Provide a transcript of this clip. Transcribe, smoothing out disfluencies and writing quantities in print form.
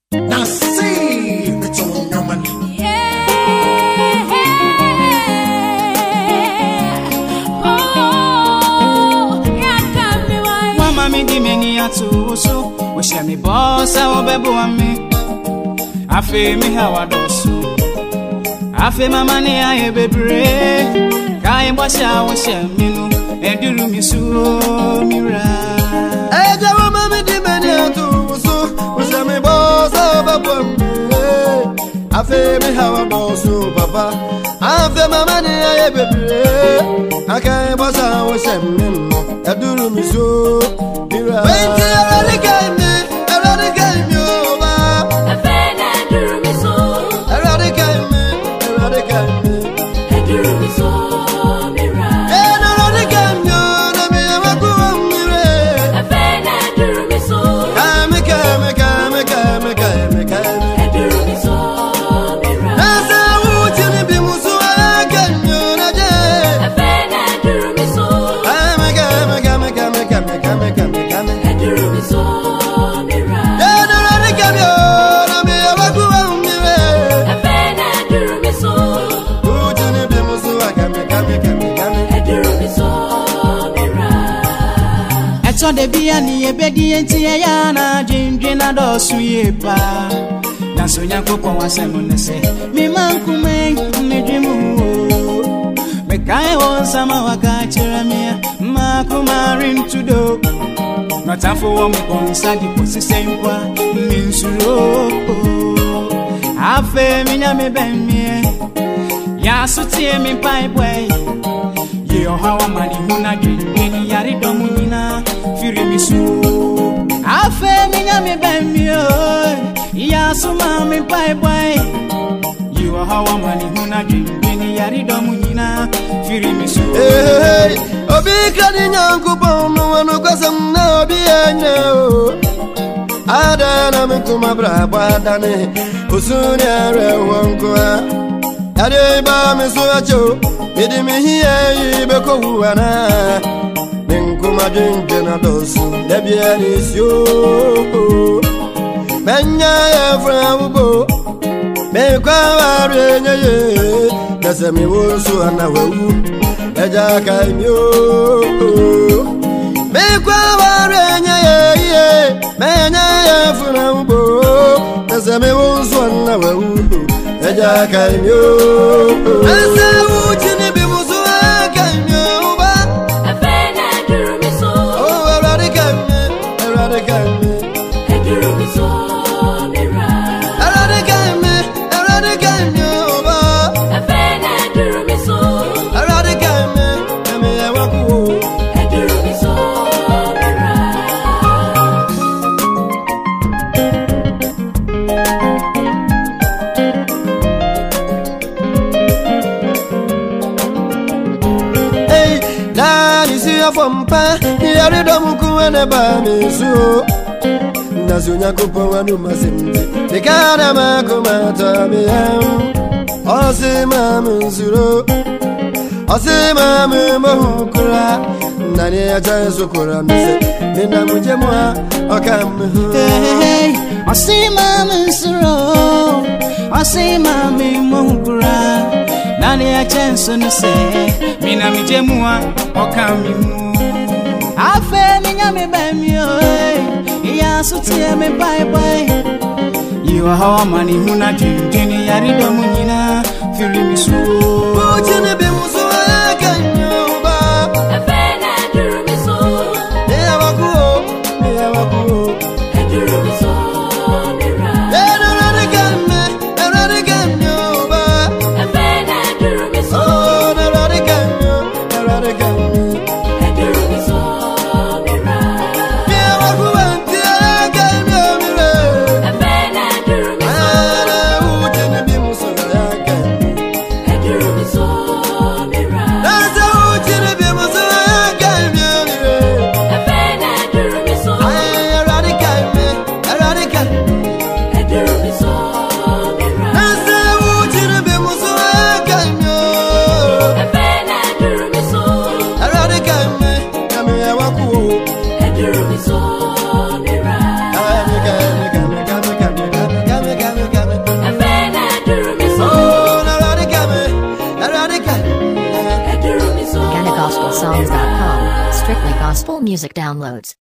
Now see it's on your money. We shall me boss our baby and me. I feel me how I do so. I feel my money I be brave. Kai wash our shall me no and do me so mira. I don't want me money to so. We shall me boss our baby. I feel me how I do so, Papa. I feel my money I be brave. I can't boss our shall me no and do me so mira. So de biani obedient ya na jinjina do suyepa na so nyankopon wasem ne se mi mankume me dwimu me kai won sama waka chira me makumarin tudo no tafo won konsa di posisempwa mi nsuro afe mi nya me ben me ya so tie mi pai boy ye o hawa mani huna jinjini yari do munina firi mi su afe mi nya me ben mi ya so ma mi pai boy you are how mani huna jinjini yari do munina firi mi su hey obi kadi nyanku pon no no kwasam na obi anya o ada na me kuma bra badane usuni are wonko ade ba me so acho edi mi hiye be ko wuana kuma jinjina dosu debia ni sio menya ya frawo me kwa ware nyaye dase mi wonsu ana wawu eja kai mi o me kwa ware nyaye menya ya frawo dase mi wonsu ana wawu eja kai mi o asa wuchini bi musu kai mi o ba Fompa yari domu kuene ba misu nazunya kupo wanu masimti nikana makumata miyam osima msuro osima mmohukura nani acha sukura mise nina mujemwa okamu hey osima msuro osima mmohukura nani acha sonse mina mujemwa okamu afe mi nya me ba mi ya so tie me bye bye you are how mani huna jinjini yari do munyina firi mi su ojene be muso akanyo ba afe na duru mi so ya wakuo duru mi so mira erade kanyo ba afe na duru mi so erade kanyo so StrictlyGospelSongs.com. Strictly Gospel Music Downloads.